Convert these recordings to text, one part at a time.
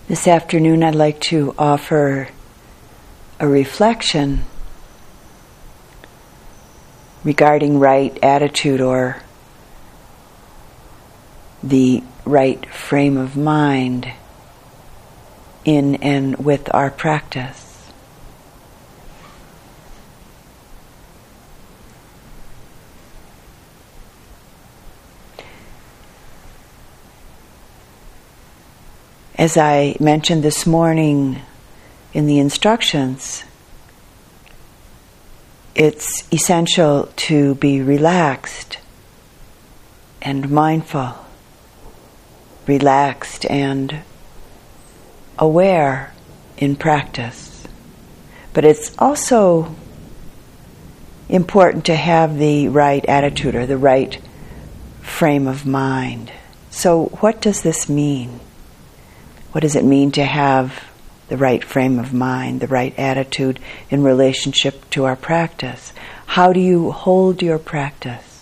This afternoon I'd like to offer a reflection regarding right attitude or the right frame of mind in and with our practice. As I mentioned this morning in the instructions, it's essential to be relaxed and mindful, relaxed and aware in practice. But it's also important to have the right attitude or the right frame of mind. So what does this mean? What does it mean to have the right frame of mind, the right attitude in relationship to our practice? How do you hold your practice?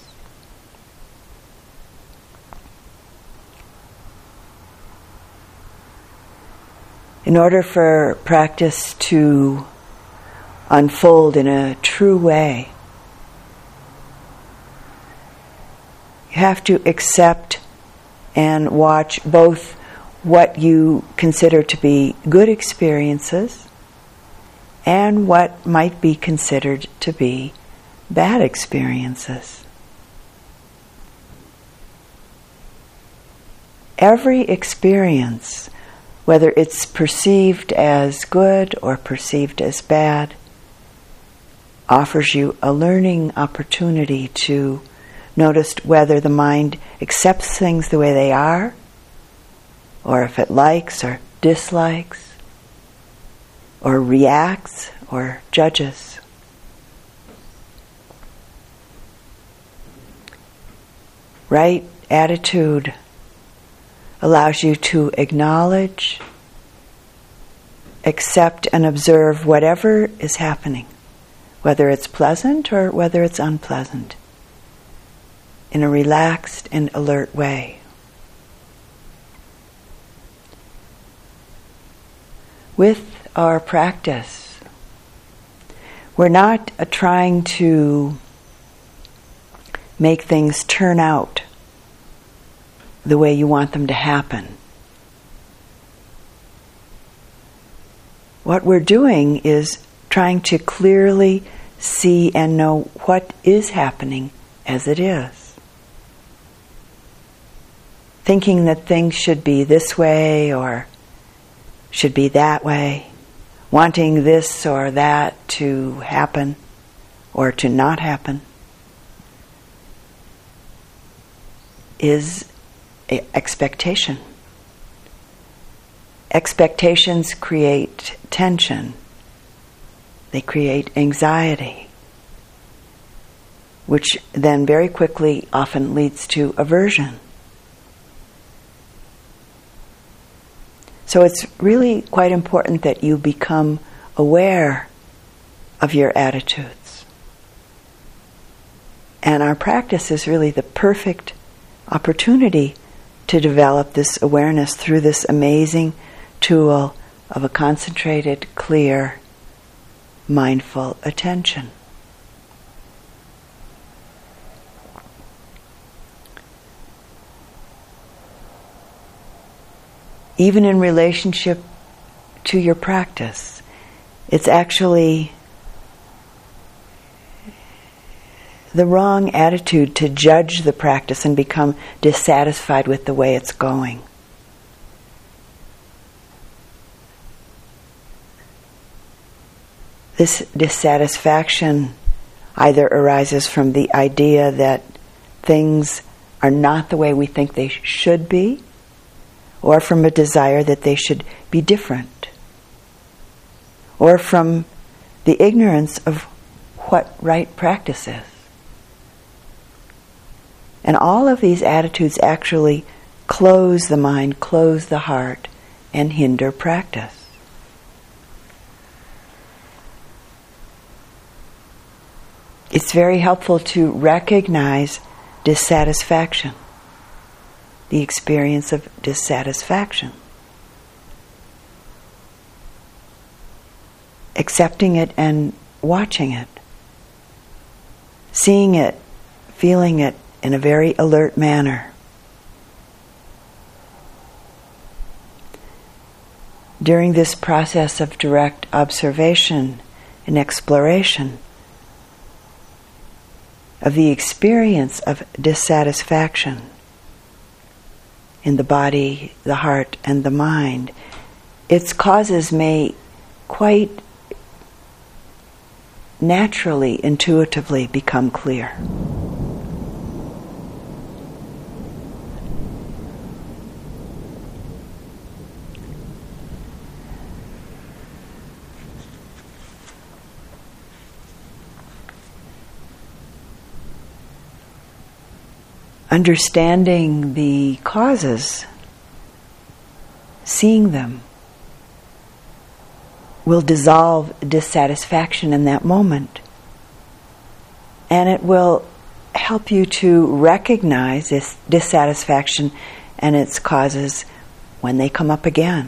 In order for practice to unfold in a true way, you have to accept and watch both what you consider to be good experiences and what might be considered to be bad experiences. Every experience, whether it's perceived as good or perceived as bad, offers you a learning opportunity to notice whether the mind accepts things the way they are, or if it likes or dislikes, or reacts or judges. Right attitude allows you to acknowledge, accept, and observe whatever is happening, whether it's pleasant or whether it's unpleasant, in a relaxed and alert way. With our practice, we're not trying to make things turn out the way you want them to happen. What we're doing is trying to clearly see and know what is happening as it is. Thinking that things should be this way or should be that way, wanting this or that to happen or to not happen, is expectation. Expectations create tension. They create anxiety, which then very quickly often leads to aversion. So it's really quite important that you become aware of your attitudes. And our practice is really the perfect opportunity to develop this awareness through this amazing tool of a concentrated, clear, mindful attention. Even in relationship to your practice, it's actually the wrong attitude to judge the practice and become dissatisfied with the way it's going. This dissatisfaction either arises from the idea that things are not the way we think they should be, or from a desire that they should be different, or from the ignorance of what right practice is. And all of these attitudes actually close the mind, close the heart, and hinder practice. It's very helpful to recognize dissatisfaction, the experience of dissatisfaction. accepting it and watching it, seeing it, feeling it in a very alert manner. During this process of direct observation and exploration of the experience of dissatisfaction in the body, the heart, and the mind, its causes may quite naturally, intuitively become clear. Understanding the causes, seeing them, will dissolve dissatisfaction in that moment. And it will help you to recognize this dissatisfaction and its causes when they come up again.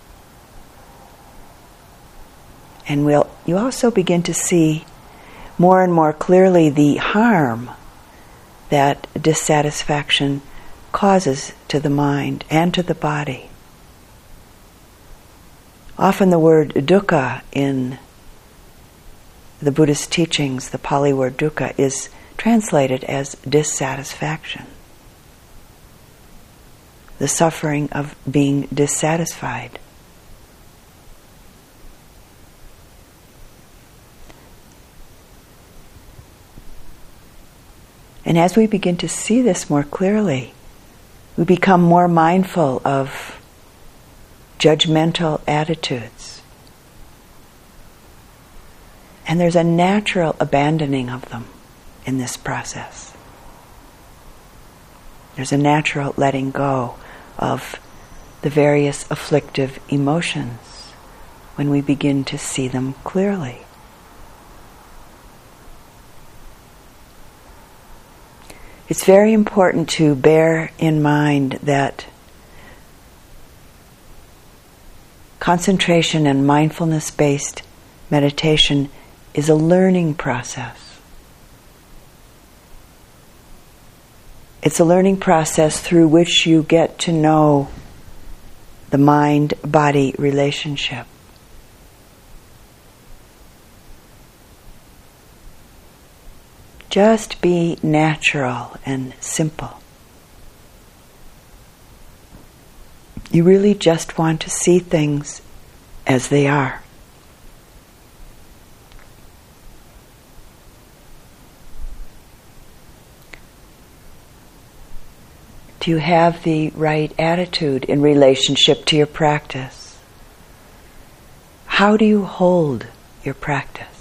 And you also begin to see more and more clearly the harm that dissatisfaction causes to the mind and to the body. Often the word dukkha in the Buddhist teachings, the Pali word dukkha, is translated as dissatisfaction. The suffering of being dissatisfied. And as we begin to see this more clearly, we become more mindful of judgmental attitudes. And there's a natural abandoning of them in this process. There's a natural letting go of the various afflictive emotions when we begin to see them clearly. It's very important to bear in mind that concentration and mindfulness-based meditation is a learning process. It's a learning process through which you get to know the mind-body relationship. Just be natural and simple. You really just want to see things as they are. Do you have the right attitude in relationship to your practice? How do you hold your practice?